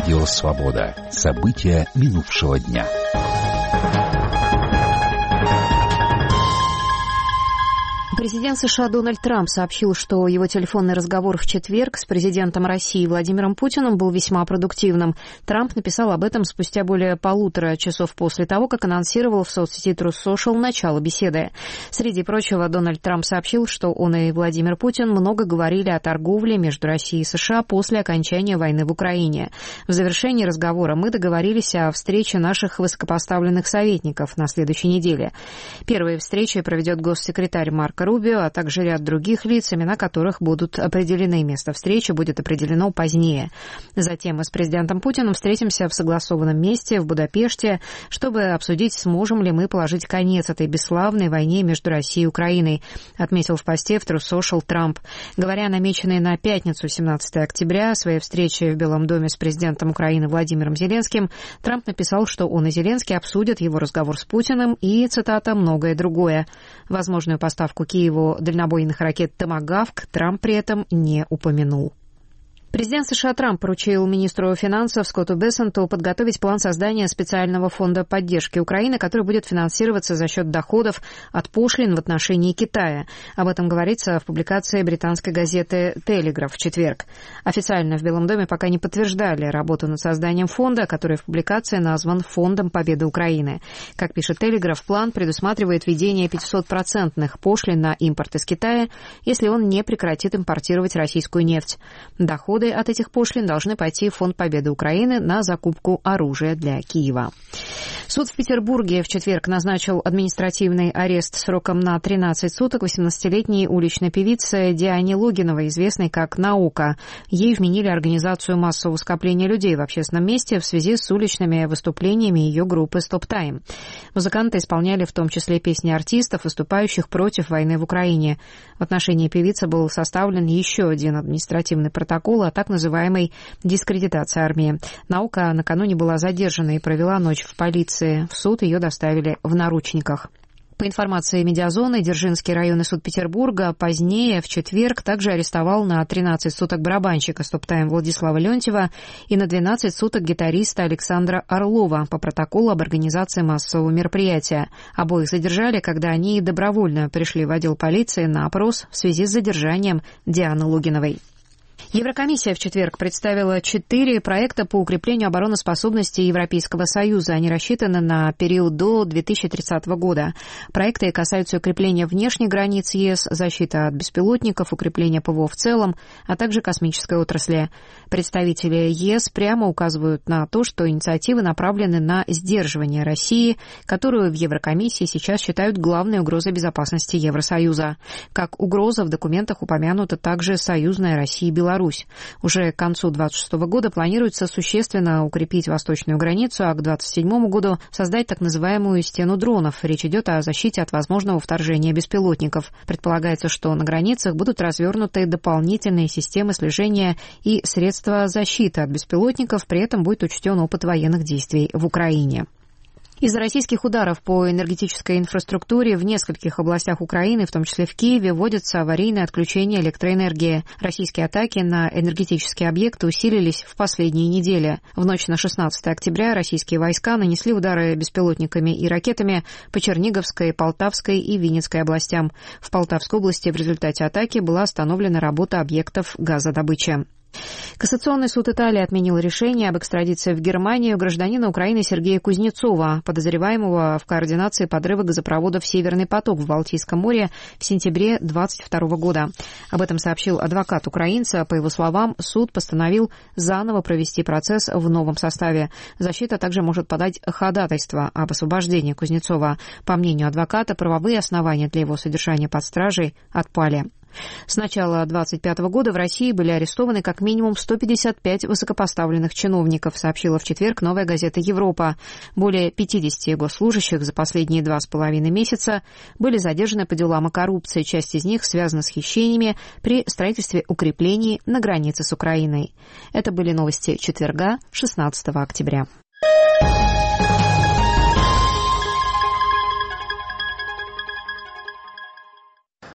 Радио «Свобода». События минувшего дня. Президент США Дональд Трамп сообщил, что его телефонный разговор в четверг с президентом России Владимиром Путиным был весьма продуктивным. Трамп написал об этом спустя более 1,5 часов после того, как анонсировал в соцсети Truth Social начало беседы. Среди прочего, Дональд Трамп сообщил, что он и Владимир Путин много говорили о торговле между Россией и США после окончания войны в Украине. В завершении разговора мы договорились о встрече наших высокопоставленных советников на следующей неделе. Первые встречи проведет госсекретарь Марко Рубио, а также ряд других лиц, имена которых будут определены. Место встречи будет определено позднее. Затем мы с президентом Путиным встретимся в согласованном месте в Будапеште, чтобы обсудить, сможем ли мы положить конец этой бесславной войне между Россией и Украиной, отметил в посте в Truth Social Трамп. Говоря о намеченной на пятницу, 17 октября, своей встрече в Белом доме с президентом Украины Владимиром Зеленским, Трамп написал, что он и Зеленский обсудят его разговор с Путиным и, цитата, «многое другое». Возможную поставку Киеву дальнобойных ракет «Томагавк» Трамп при этом не упомянул. Президент США Трамп поручил министру финансов Скотту Бессенту подготовить план создания специального фонда поддержки Украины, который будет финансироваться за счет доходов от пошлин в отношении Китая. Об этом говорится в публикации британской газеты «Телеграф» в четверг. Официально в Белом доме пока не подтверждали работу над созданием фонда, который в публикации назван Фондом Победы Украины. Как пишет «Телеграф», план предусматривает введение 500% пошлин на импорт из Китая, если он не прекратит импортировать российскую нефть. Доходы от этих пошлин должны пойти в Фонд Победы Украины на закупку оружия для Киева. Суд в Петербурге в четверг назначил административный арест сроком на 13 суток 18-летней уличной певице Диане Логиновой, известной как «Наука». Ей вменили организацию массового скопления людей в общественном месте в связи с уличными выступлениями ее группы «Стоп Тайм». Музыканты исполняли в том числе песни артистов, выступающих против войны в Украине. В отношении певицы был составлен еще один административный протокол о так называемой дискредитации армии. «Наука» накануне была задержана и провела ночь в полиции. В суд ее доставили в наручниках. По информации «Медиазоны», Дзержинский районный суд Петербурга позднее, в четверг, также арестовал на 13 суток барабанщика «Стоп Тайм» Владислава Леонтьева и на 12 суток гитариста Александра Орлова по протоколу об организации массового мероприятия. Обоих задержали, когда они добровольно пришли в отдел полиции на опрос в связи с задержанием Дианы Логиновой. Еврокомиссия в четверг представила 4 проекта по укреплению обороноспособности Европейского Союза. Они рассчитаны на период до 2030 года. Проекты касаются укрепления внешних границ ЕС, защиты от беспилотников, укрепления ПВО в целом, а также космической отрасли. Представители ЕС прямо указывают на то, что инициативы направлены на сдерживание России, которую в Еврокомиссии сейчас считают главной угрозой безопасности Евросоюза. Как угроза в документах упомянута также союзная Россия и Беларусь. Уже к концу 2026 года планируется существенно укрепить восточную границу, а к 2027 году создать так называемую «стену дронов». Речь идет о защите от возможного вторжения беспилотников. Предполагается, что на границах будут развернуты дополнительные системы слежения и средства защиты от беспилотников, при этом будет учтен опыт военных действий в Украине. Из-за российских ударов по энергетической инфраструктуре в нескольких областях Украины, в том числе в Киеве, вводятся аварийные отключения электроэнергии. Российские атаки на энергетические объекты усилились в последние недели. В ночь на 16 октября российские войска нанесли удары беспилотниками и ракетами по Черниговской, Полтавской и Винницкой областям. В Полтавской области в результате атаки была остановлена работа объектов газодобычи. Кассационный суд Италии отменил решение об экстрадиции в Германию гражданина Украины Сергея Кузнецова, подозреваемого в координации подрыва газопроводов «Северный поток» в Балтийском море в сентябре 2022 года. Об этом сообщил адвокат украинца. По его словам, суд постановил заново провести процесс в новом составе. Защита также может подать ходатайство об освобождении Кузнецова. По мнению адвоката, правовые основания для его содержания под стражей отпали. С начала 2025 года в России были арестованы как минимум 155 высокопоставленных чиновников, сообщила в четверг новая газета «Европа». Более 50 госслужащих за последние 2,5 месяца были задержаны по делам о коррупции. Часть из них связана с хищениями при строительстве укреплений на границе с Украиной. Это были новости четверга, 16 октября.